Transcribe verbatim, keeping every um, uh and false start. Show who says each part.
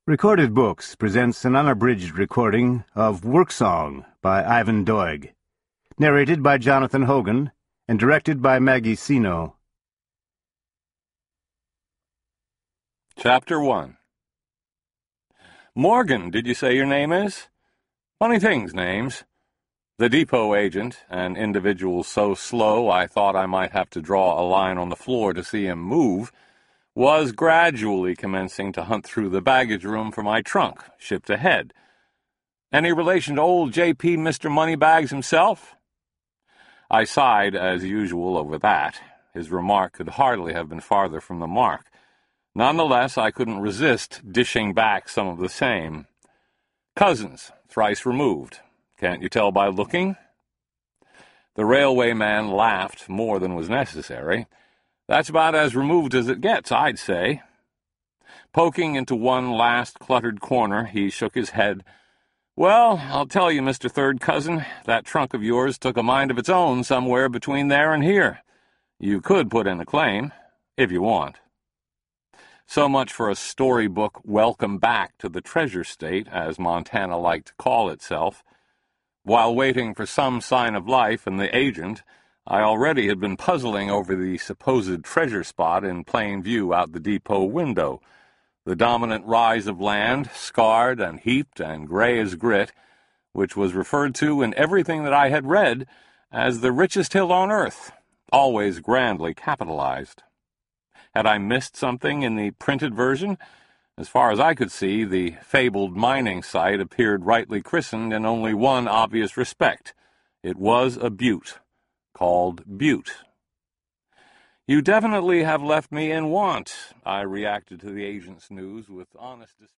Speaker 1: Recorded Books presents an unabridged recording of Work Song by Ivan Doig, narrated by Jonathan Hogan and directed by Maggie Sino.
Speaker 2: Chapter one. Morgan, did you say your name is? Funny things, names. The depot agent, an individual so slow I thought I might have to draw a line on the floor to see him move, was gradually commencing to hunt through the baggage room for my trunk, shipped ahead. Any relation to old J P Mister Moneybags himself? I sighed, as usual, over that. His remark could hardly have been farther from the mark. Nonetheless, I couldn't resist dishing back some of the same. Cousins, thrice removed. Can't you tell by looking? The railway man laughed more than was necessary. That's about as removed as it gets, I'd say. Poking into one last cluttered corner, he shook his head. Well, I'll tell you, Mister Third Cousin, that trunk of yours took a mind of its own somewhere between there and here. You could put in a claim, if you want. So much for a storybook welcome back to the treasure state, as Montana liked to call itself. While waiting for some sign of life in the agent, I already had been puzzling over the supposed treasure spot in plain view out the depot window, the dominant rise of land, scarred and heaped and gray as grit, which was referred to in everything that I had read as the richest hill on earth, always grandly capitalized. Had I missed something in the printed version? As far as I could see, the fabled mining site appeared rightly christened in only one obvious respect. It was a butte, called Butte. You definitely have left me in want, I reacted to the agent's news with honest despair.